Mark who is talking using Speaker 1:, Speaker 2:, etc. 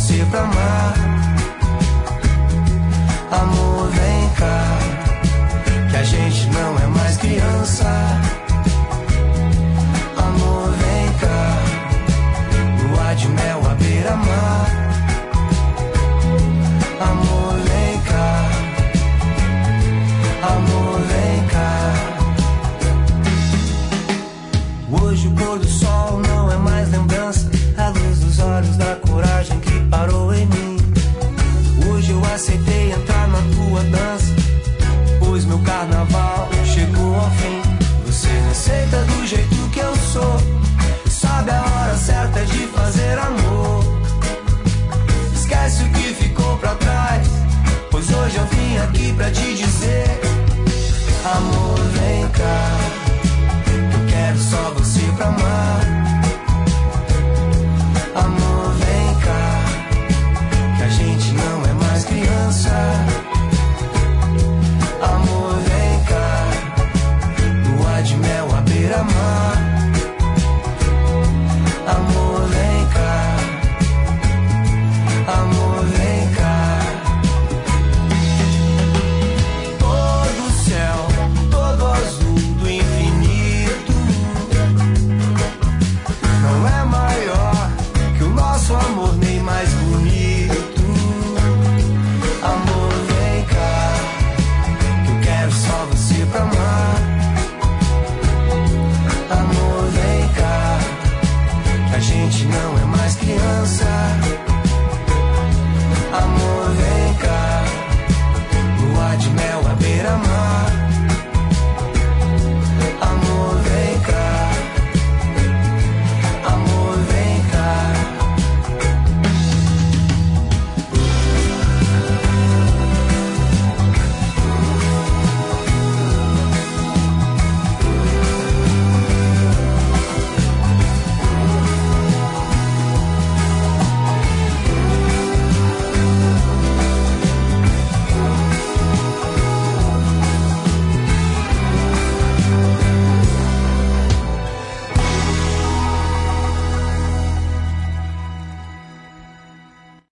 Speaker 1: nascer pra amar. Amor, vem cá, que a gente não é mais criança. Amor, vem cá, lua de mel à beira-mar. Amor, vem cá, amor, vem cá. Hoje o pôr do sol não é mais lembrança, a luz dos olhos da coragem que parou em mim. Hoje eu aceitei entrar na tua dança.